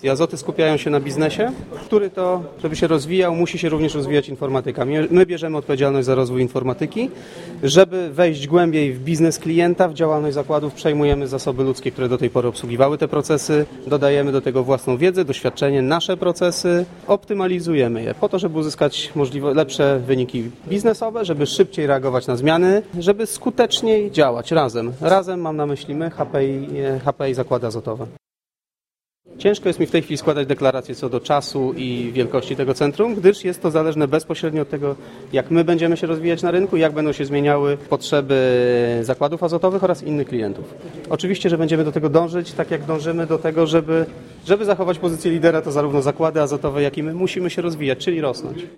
Azoty skupiają się na biznesie, który to, żeby się rozwijał, musi się również rozwijać informatyka. My bierzemy odpowiedzialność za rozwój informatyki. Żeby wejść głębiej w biznes klienta, w działalność zakładów, przejmujemy zasoby ludzkie, które do tej pory obsługiwały te procesy, dodajemy do tego własną wiedzę, doświadczenie, nasze procesy, optymalizujemy je po to, żeby uzyskać możliwe lepsze wyniki biznesowe, żeby szybciej reagować na zmiany, żeby skuteczniej działać razem. Razem mam na myśli my, HPI Zakłady Azotowe. Ciężko jest mi w tej chwili składać deklaracje co do czasu i wielkości tego centrum, gdyż jest to zależne bezpośrednio od tego, jak my będziemy się rozwijać na rynku, jak będą się zmieniały potrzeby zakładów azotowych oraz innych klientów. Oczywiście, że będziemy do tego dążyć, tak jak dążymy do tego, żeby zachować pozycję lidera, to zarówno zakłady azotowe, jak i my musimy się rozwijać, czyli rosnąć.